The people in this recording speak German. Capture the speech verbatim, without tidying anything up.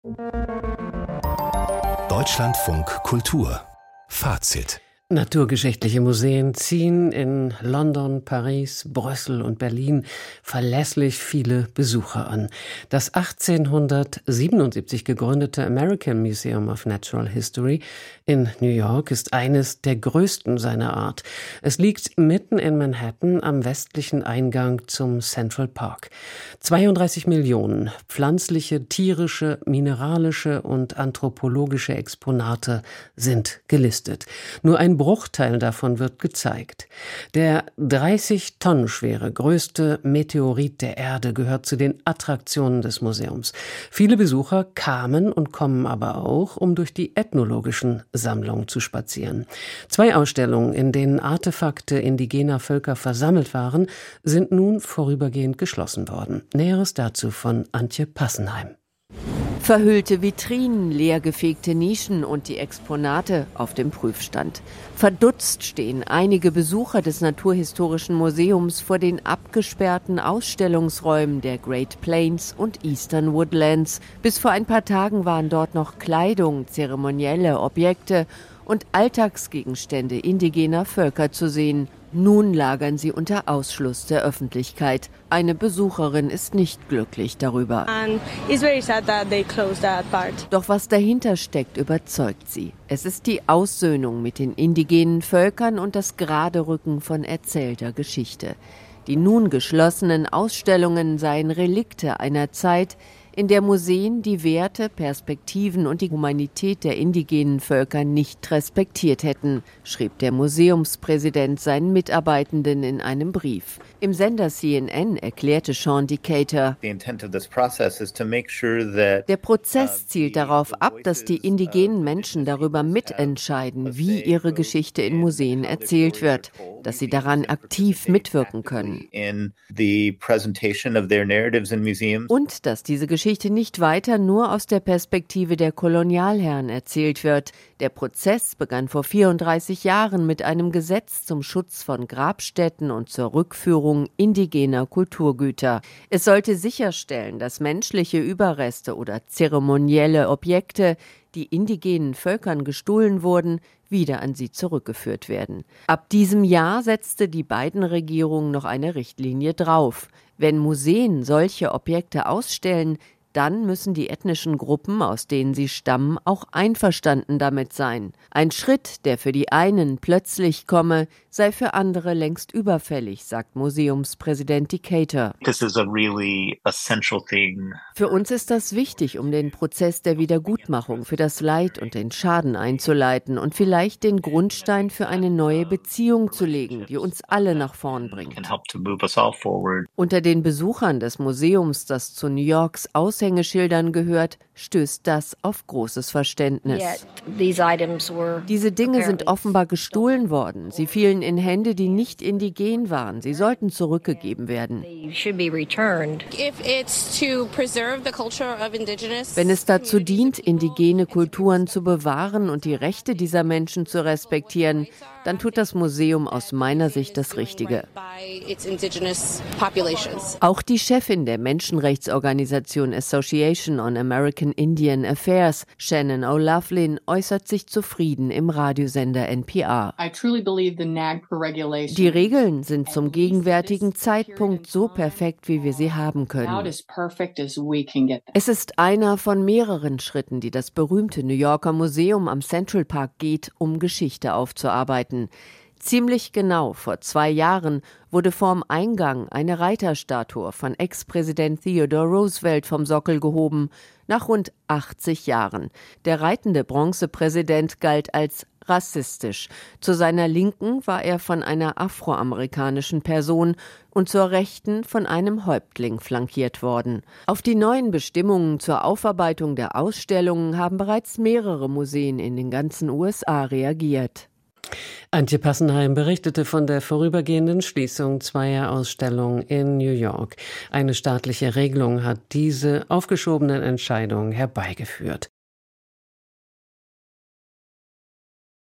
Deutschlandfunk Kultur Fazit. Naturgeschichtliche Museen ziehen in London, Paris, Brüssel und Berlin verlässlich viele Besucher an. Das achtzehnhundertsiebenundsiebzig gegründete American Museum of Natural History in New York ist eines der größten seiner Art. Es liegt mitten in Manhattan am westlichen Eingang zum Central Park. zweiunddreißig Millionen pflanzliche, tierische, mineralische und anthropologische Exponate sind gelistet. Nur ein Bruchteil davon wird gezeigt. Der dreißig Tonnen schwere größte Meteorit der Erde gehört zu den Attraktionen des Museums. Viele Besucher kamen und kommen aber auch, um durch die ethnologischen Sammlungen zu spazieren. Zwei Ausstellungen, in denen Artefakte indigener Völker versammelt waren, sind nun vorübergehend geschlossen worden. Näheres dazu von Antje Passenheim. Verhüllte Vitrinen, leergefegte Nischen und die Exponate auf dem Prüfstand. Verdutzt stehen einige Besucher des Naturhistorischen Museums vor den abgesperrten Ausstellungsräumen der Great Plains und Eastern Woodlands. Bis vor ein paar Tagen waren dort noch Kleidung, zeremonielle Objekte und Alltagsgegenstände indigener Völker zu sehen. Nun lagern sie unter Ausschluss der Öffentlichkeit. Eine Besucherin ist nicht glücklich darüber. Doch was dahinter steckt, überzeugt sie. Es ist die Aussöhnung mit den indigenen Völkern und das Geraderücken von erzählter Geschichte. Die nun geschlossenen Ausstellungen seien Relikte einer Zeit, in der Museen die Werte, Perspektiven und die Humanität der indigenen Völker nicht respektiert hätten, schrieb der Museumspräsident seinen Mitarbeitenden in einem Brief. Im Sender C N N erklärte Sean Decatur: Der Prozess zielt darauf ab, dass die indigenen Menschen darüber mitentscheiden, wie ihre Geschichte in Museen erzählt wird, dass sie daran aktiv mitwirken können. Und dass diese Geschichte Geschichte nicht weiter nur aus der Perspektive der Kolonialherren erzählt wird. Der Prozess begann vor vierunddreißig Jahren mit einem Gesetz zum Schutz von Grabstätten und zur Rückführung indigener Kulturgüter. Es sollte sicherstellen, dass menschliche Überreste oder zeremonielle Objekte, die indigenen Völkern gestohlen wurden, wieder an sie zurückgeführt werden. Ab diesem Jahr setzte die Biden-Regierung noch eine Richtlinie drauf. Wenn Museen solche Objekte ausstellen, dann müssen die ethnischen Gruppen, aus denen sie stammen, auch einverstanden damit sein. Ein Schritt, der für die einen plötzlich komme, sei für andere längst überfällig, sagt Museumspräsident Decatur. This is a really essential thing. Für uns ist das wichtig, um den Prozess der Wiedergutmachung für das Leid und den Schaden einzuleiten und vielleicht den Grundstein für eine neue Beziehung zu legen, die uns alle nach vorn bringt. Unter den Besuchern des Museums, das zu New Yorks Aushängeschildern gehört, stößt das auf großes Verständnis. Diese Dinge sind offenbar gestohlen worden. Sie fielen in Hände, die nicht indigen waren. Sie sollten zurückgegeben werden. Wenn es dazu dient, indigene Kulturen zu bewahren und die Rechte dieser Menschen zu respektieren, dann tut das Museum aus meiner Sicht das Richtige. Auch die Chefin der Menschenrechtsorganisation Association on American Indian Affairs, Shannon O'Loughlin, äußert sich zufrieden im Radiosender N P R. Die Regeln sind zum gegenwärtigen Zeitpunkt so perfekt, wie wir sie haben können. Es ist einer von mehreren Schritten, die das berühmte New Yorker Museum am Central Park geht, um Geschichte aufzuarbeiten. Ziemlich genau vor zwei Jahren wurde vorm Eingang eine Reiterstatue von Ex-Präsident Theodore Roosevelt vom Sockel gehoben, nach rund achtzig Jahren. Der reitende Bronzepräsident galt als rassistisch. Zu seiner Linken war er von einer afroamerikanischen Person und zur Rechten von einem Häuptling flankiert worden. Auf die neuen Bestimmungen zur Aufarbeitung der Ausstellungen haben bereits mehrere Museen in den ganzen U S A reagiert. Antje Passenheim berichtete von der vorübergehenden Schließung zweier Ausstellungen in New York. Eine staatliche Regelung hat diese aufgeschobenen Entscheidungen herbeigeführt.